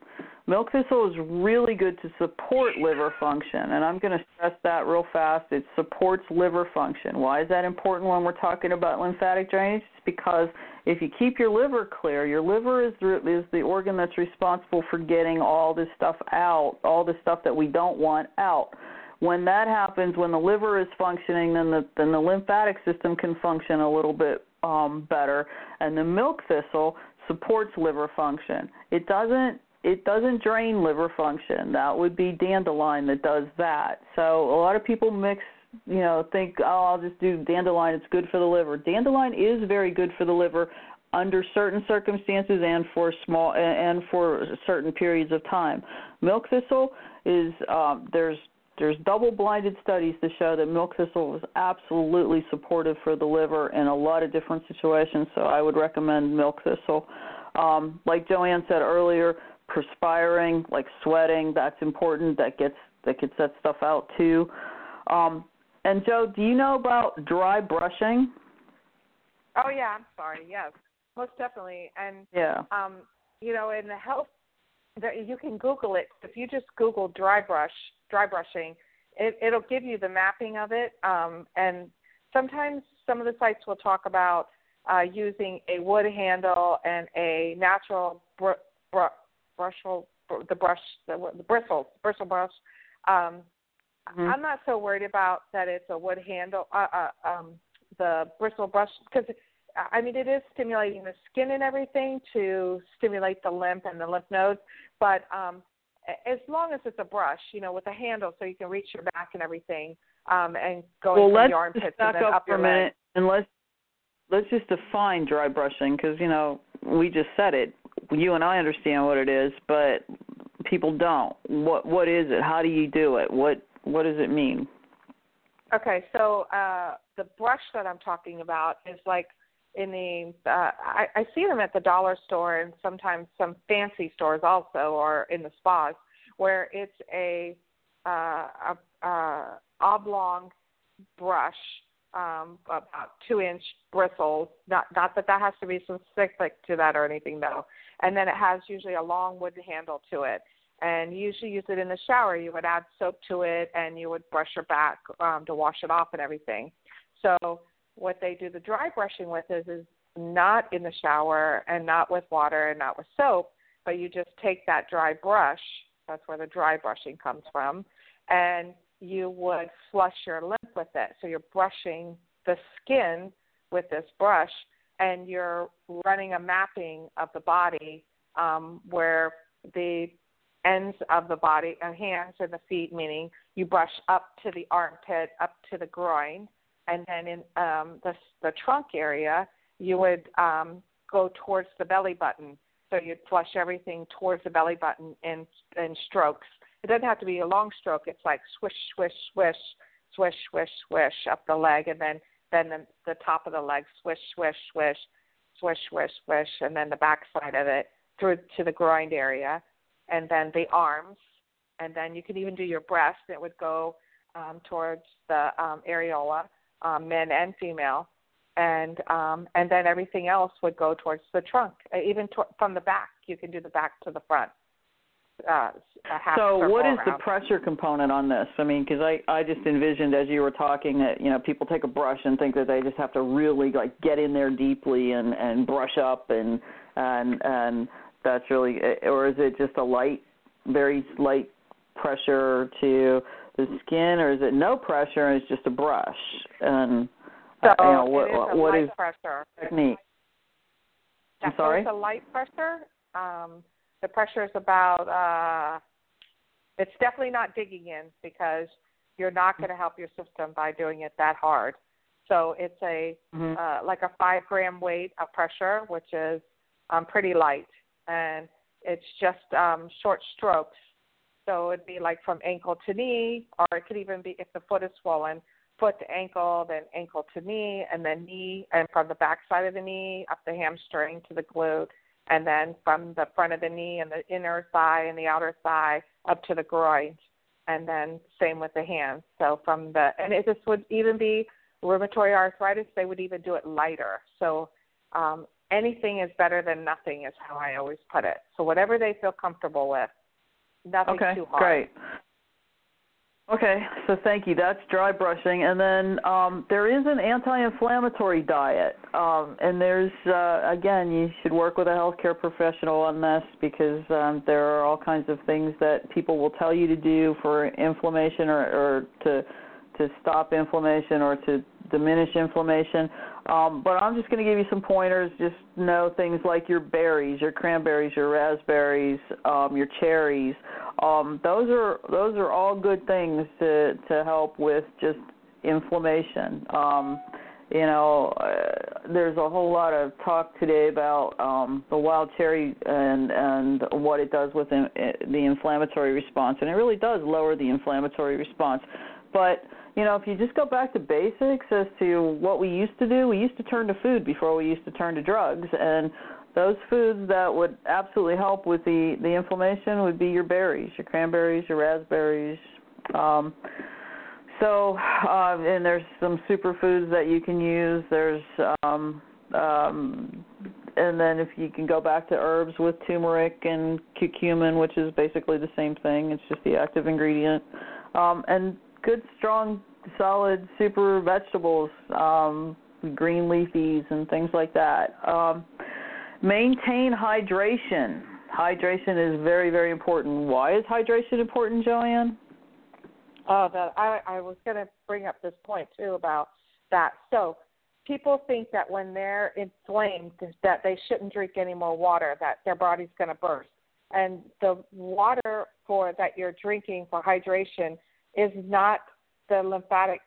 Milk thistle is really good to support liver function, and I'm going to stress that real fast. It supports liver function. Why is that important when we're talking about lymphatic drainage? It's because if you keep your liver clear, your liver is the, is the organ that's responsible for getting all this stuff out, all the stuff that we don't want out. When that happens, when the liver is functioning, then the, then the lymphatic system can function a little bit um, better, and the milk thistle supports liver function. It doesn't It doesn't drain liver function. That would be dandelion that does that. So a lot of people mix, you know, think, oh, I'll just do dandelion. It's good for the liver. Dandelion is very good for the liver under certain circumstances and for small and for certain periods of time. Milk thistle is um, there's there's double-blinded studies to show that milk thistle is absolutely supportive for the liver in a lot of different situations. So I would recommend milk thistle. Um, like Joanne said earlier, perspiring, like sweating, that's important. That gets that gets that stuff out too. Um, and Joe, do you know about dry brushing? Oh yeah, I'm sorry. Yes, most definitely. And yeah, um, you know, in the health, you can Google it. If you just Google dry brush, dry brushing, it, it'll give you the mapping of it. Um, and sometimes some of the sites will talk about uh, using a wood handle and a natural br- br- brush, the brush, the, the bristles, bristle brush. Um, mm-hmm. I'm not so worried about that it's a wood handle, uh, uh, um, the bristle brush, because, I mean, it is stimulating the skin and everything to stimulate the lymph and the lymph nodes, but um, as long as it's a brush, you know, with a handle so you can reach your back and everything um, and going well, from your armpits and then up, up for your a minute, leg. and let's, let's just define dry brushing because, you know, we just said it. You and I understand what it is, but people don't. What What is it? How do you do it? What What does it mean? Okay, so uh, the brush that I'm talking about is like in the, uh, I, I see them at the dollar store and sometimes some fancy stores also, or in the spas, where it's a, uh, a, a oblong brush, um, about two-inch bristles. Not, not that that has to be specific to that or anything, though. And then it has usually a long wood handle to it. And you usually use it in the shower. You would add soap to it, and you would brush your back um, to wash it off and everything. So what they do the dry brushing with is, is not in the shower and not with water and not with soap, but you just take that dry brush, that's where the dry brushing comes from, and you would flush your lymph with it. So you're brushing the skin with this brush, and you're running a mapping of the body um, where the ends of the body, uh, hands and the feet, meaning you brush up to the armpit, up to the groin, and then in um, the, the trunk area, you would um, go towards the belly button. So you'd flush everything towards the belly button in, in strokes. It doesn't have to be a long stroke. It's like swish, swish, swish, swish, swish, swish up the leg, and then, then the, the top of the leg, swish, swish, swish, swish, swish, swish, and then the back side of it through to the groin area, and then the arms, and then you could even do your breast. It would go um, towards the um, areola, um, men and female, and um, and then everything else would go towards the trunk, uh, even to- from the back. You can do the back to the front. Uh, a half so what is around. the pressure component on this? I mean, because I, I just envisioned as you were talking that, you know, people take a brush and think that they just have to really, like, get in there deeply and, and brush up, and, and, and that's really, or is it just a light, very light pressure to the skin, or is it no pressure and it's just a brush? And, so uh, you know, what, it is a what light is pressure. technique? I'm Yeah, sorry? So it's a light pressure. Um, the pressure is about, uh, it's definitely not digging in, because you're not going to help your system by doing it that hard. So it's a Mm-hmm. uh, like a five gram weight of pressure, which is um, pretty light, and it's just um, short strokes. So it'd be like from ankle to knee, or it could even be, if the foot is swollen, foot to ankle, then ankle to knee, and then knee, and from the back side of the knee up the hamstring to the glute, and then from the front of the knee and the inner thigh and the outer thigh up to the groin, and then same with the hands. So from the, and it, this would even be rheumatoid arthritis, they would even do it lighter. So um, anything is better than nothing is how I always put it. So whatever they feel comfortable with. Nothing okay, too hard. Great. Okay, so thank you. That's dry brushing. And then um, there is an anti-inflammatory diet. Um, and there's, uh, again, you should work with a healthcare professional on this because um, there are all kinds of things that people will tell you to do for inflammation or, or to to stop inflammation or to diminish inflammation. Um, but I'm just going to give you some pointers. Just know things like your berries, your cranberries, your raspberries, um, your cherries. Um, those are those are all good things to to help with just inflammation. Um, you know, uh, there's a whole lot of talk today about um, the wild cherry and and what it does with in, the inflammatory response, and it really does lower the inflammatory response. But you know, if you just go back to basics as to what we used to do, we used to turn to food before we used to turn to drugs, and those foods that would absolutely help with the, the inflammation would be your berries, your cranberries, your raspberries. Um, so, uh, and there's some superfoods that you can use. There's, um, um, and then if you can go back to herbs with turmeric and curcumin, which is basically the same thing. It's just the active ingredient. Um, and good, strong, solid, super vegetables, um, green leafies and things like that. Um, maintain hydration. Hydration is very, very important. Why is hydration important, Joanne? Oh, that I, I was going to bring up this point, too, about that. So people think that when they're inflamed that they shouldn't drink any more water, that their body's going to burst. And the water for that you're drinking for hydration is not the lymphatic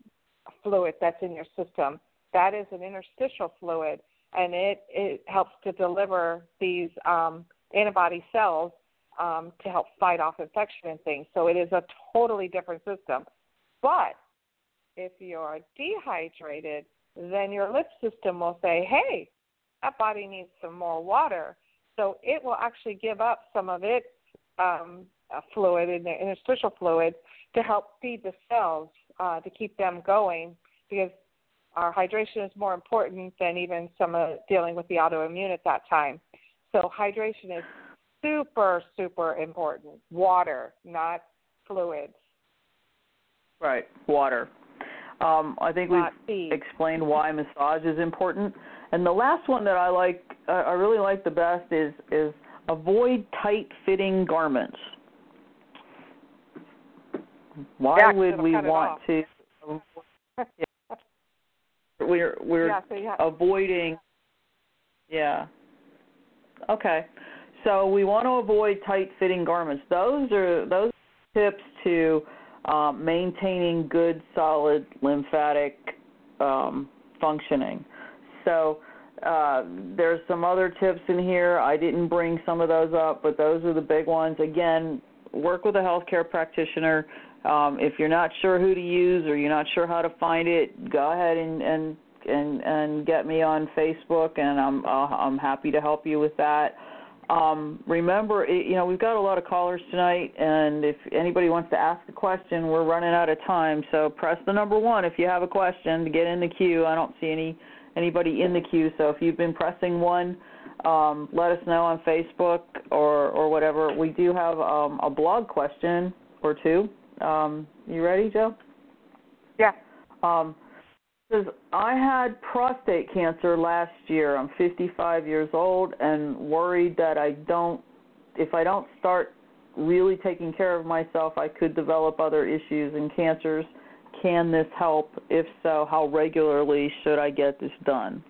fluid that's in your system. That is an interstitial fluid, and it, it helps to deliver these um, antibody cells um, to help fight off infection and things. So it is a totally different system. But if you're dehydrated, then your lymph system will say, hey, that body needs some more water. So it will actually give up some of its um, fluid, in the interstitial fluid, to help feed the cells, uh, to keep them going, because our hydration is more important than even some of dealing with the autoimmune at that time. So hydration is super, super important. Water, not fluids. Right, water. Um, I think Not we've feed. explained why massage is important. And the last one that I like, uh, I really like the best is is avoid tight-fitting garments. Why yeah, would we want to? Yeah, we're we're yeah, so yeah. avoiding. Yeah. Okay. So we want to avoid tight-fitting garments. Those are those are tips to um, maintaining good, solid lymphatic um, functioning. So uh, there's some other tips in here. I didn't bring some of those up, but those are the big ones. Again, work with a healthcare practitioner. Um, if you're not sure who to use or you're not sure how to find it, go ahead and and, and, and get me on Facebook, and I'm uh, I'm happy to help you with that. Um, remember, you know, we've got a lot of callers tonight, and if anybody wants to ask a question, we're running out of time. So press the number one if you have a question to get in the queue. I don't see any anybody in the queue, so if you've been pressing one, um, let us know on Facebook or, or whatever. We do have um, a blog question or two. Um, you ready, Joe? Yeah. Um, says, I had prostate cancer last year. I'm fifty-five years old and worried that I don't, if I don't start really taking care of myself, I could develop other issues and cancers. Can this help? If so, how regularly should I get this done?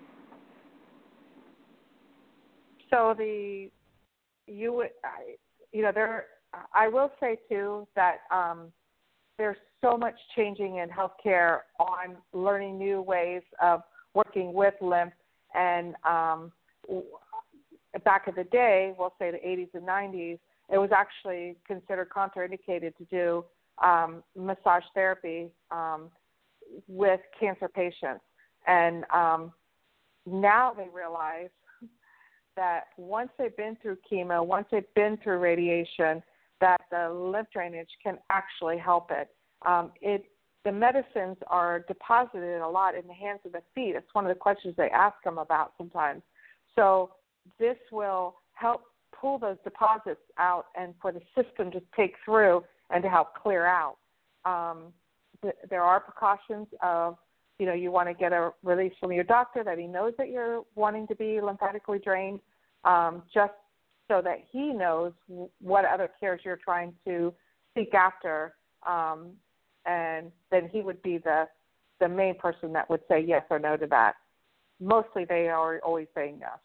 So the you would, I- you know, there. I will say too that um, there's so much changing in healthcare on learning new ways of working with lymph. And um, back in the day, we'll say the eighties and nineties, it was actually considered contraindicated to do um, massage therapy um, with cancer patients. And um, now they realize that once they've been through chemo, once they've been through radiation, that the lymph drainage can actually help it. Um, it the medicines are deposited a lot in the hands of the feet. It's one of the questions they ask them about sometimes. So this will help pull those deposits out and for the system to take through and to help clear out. Um, th- there are precautions of, you know, you want to get a release from your doctor that he knows that you're wanting to be lymphatically drained, um, just so that he knows w- what other cares you're trying to seek after, um, and then he would be the the main person that would say yes or no to that. Mostly they are always saying yes.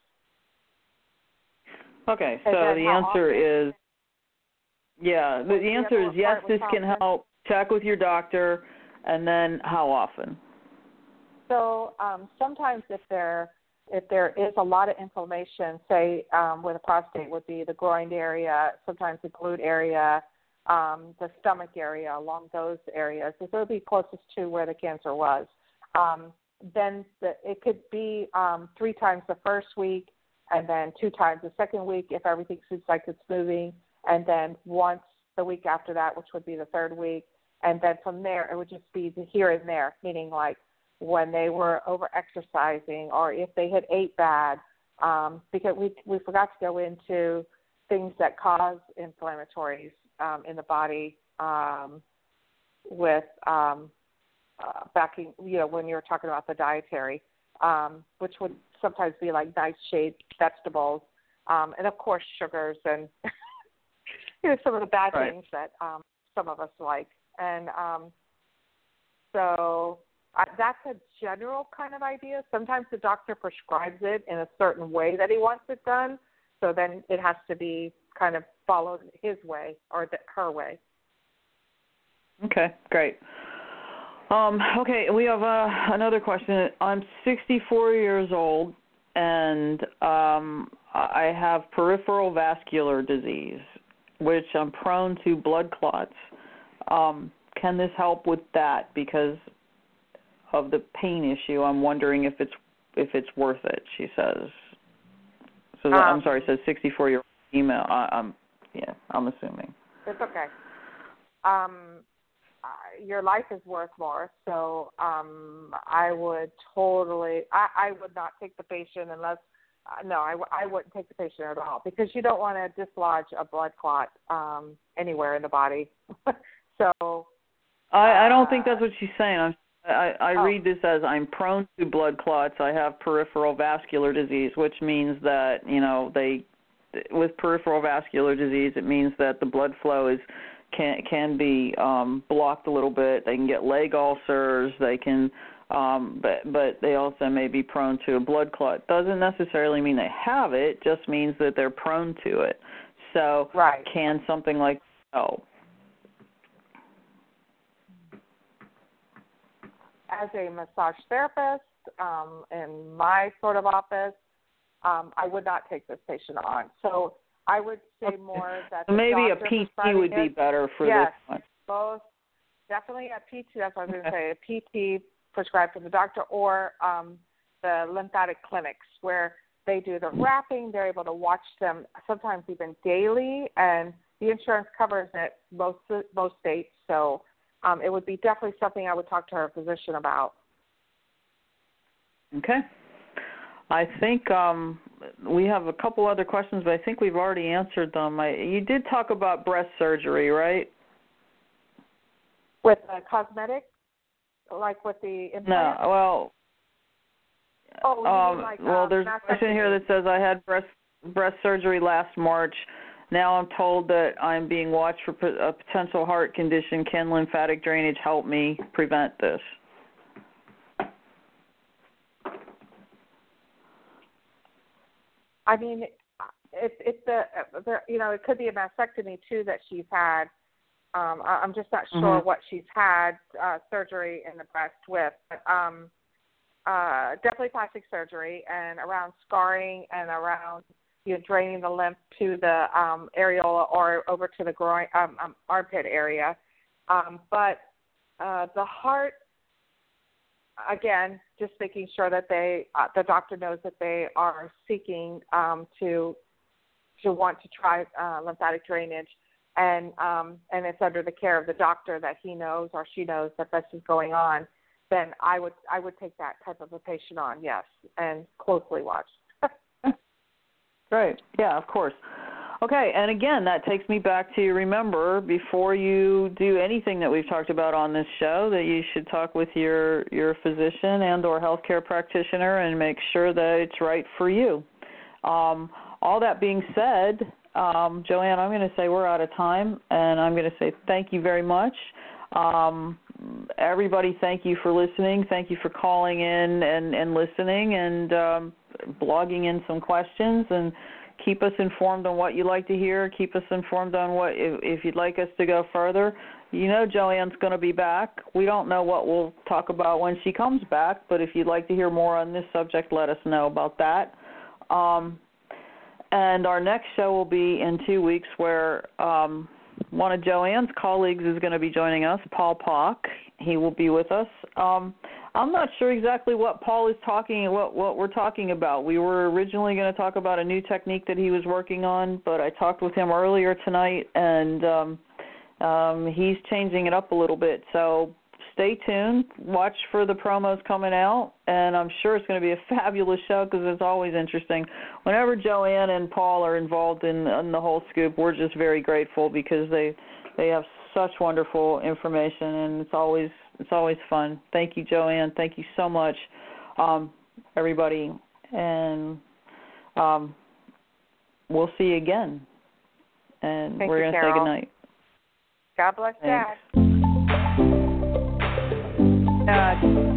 Okay, so the answer often? is, yeah, the, the answer is yes, this can help. Check with your doctor, and then how often? So um, sometimes if there if there is a lot of inflammation, say um, where the prostate would be the groin area, sometimes the glute area, um, the stomach area, along those areas, this would be closest to where the cancer was. Um, then the, it could be um, three times the first week, and then two times the second week if everything seems like it's moving, and then once the week after that, which would be the third week, and then from there it would just be the here and there, meaning like when they were over-exercising or if they had ate bad, um, because we we forgot to go into things that cause inflammatories um, in the body um, with um, uh, backing, you know, when you were talking about the dietary, um, which would sometimes be like nice-shaped vegetables, um, and, of course, sugars and you know, some of the bad right. things that um, some of us like. And um, so uh, that's a general kind of idea. Sometimes the doctor prescribes it in a certain way that he wants it done, so then it has to be kind of followed his way or the, her way. Okay, great. Um, okay, we have uh, another question. I'm sixty-four years old, and um, I have peripheral vascular disease, which I'm prone to blood clots. Um, can this help with that? Because of the pain issue, I'm wondering if it's if it's worth it. She says. So that, um, I'm sorry. It says sixty-four-year-old female. I, I'm yeah. I'm assuming. It's okay. Um, uh, your life is worth more, so um, I would totally. I, I would not take the patient unless. Uh, no, I, I wouldn't take the patient at all because you don't want to dislodge a blood clot um, anywhere in the body. so. I, I don't think that's what she's saying. I'm, I, I oh. read this as I'm prone to blood clots. I have peripheral vascular disease, which means that, you know, they, with peripheral vascular disease, it means that the blood flow is can can be um, blocked a little bit. They can get leg ulcers. They can, um, but but they also may be prone to a blood clot. Doesn't necessarily mean they have it. Just means that they're prone to it. So right. can something like help? As a massage therapist um, in my sort of office, um, I would not take this patient on. So I would say more that the maybe a doctor P T would be it. better for yes, this one. Both, definitely a P T. That's what I was going to say. A P T prescribed from the doctor, or um, the lymphatic clinics where they do the wrapping. They're able to watch them sometimes even daily, and the insurance covers it most most states. So. Um, it would be definitely something I would talk to her physician about. Okay. I think um, we have a couple other questions, but I think we've already answered them. I, you did talk about breast surgery, right? With uh, cosmetic? Like with the implant? No, well, oh, um, like, well, um, there's a question here that says I had breast breast surgery last March. Now I'm told that I'm being watched for a potential heart condition. Can lymphatic drainage help me prevent this? I mean, it's it's the, the you know it could be a mastectomy too that she's had. Um, I, I'm just not sure mm-hmm. what she's had uh, surgery in the breast with. But, um, uh, definitely plastic surgery and around scarring and around. You know, draining the lymph to the um, areola or over to the groin, um, um, armpit area. Um, but uh, the heart, again, just making sure that they, uh, the doctor knows that they are seeking um, to to want to try uh, lymphatic drainage, and um, and it's under the care of the doctor that he knows or she knows that this is going on. Then I would I would take that type of a patient on, yes, and closely watch. Right. Yeah, of course. Okay, and again, that takes me back to remember, before you do anything that we've talked about on this show, that you should talk with your, your physician and or healthcare practitioner and make sure that it's right for you. Um, all that being said, um, Joanne, I'm going to say we're out of time, and I'm going to say thank you very much. Um, everybody, thank you for listening. Thank you for calling in and, and listening and um, blogging in some questions, and keep us informed on what you'd like to hear. Keep us informed on what if, if you'd like us to go further. You know Joanne's going to be back. We don't know what we'll talk about when she comes back, but if you'd like to hear more on this subject, let us know about that. Um, and our next show will be in two weeks where um, one of Joanne's colleagues is going to be joining us, Paul Pock. He will be with us. Um, I'm not sure exactly what Paul is talking, what what we're talking about. We were originally going to talk about a new technique that he was working on, but I talked with him earlier tonight, and um, um, he's changing it up a little bit. So stay tuned. Watch for the promos coming out, and I'm sure it's going to be a fabulous show because it's always interesting. Whenever Joanne and Paul are involved in, in the whole scoop, we're just very grateful because they they have such wonderful information, and it's always it's always fun. Thank you, Joanne. Thank you so much, um, everybody, and um, we'll see you again. And Thank we're you, going to say good night. God bless Thanks. Dad. Uh,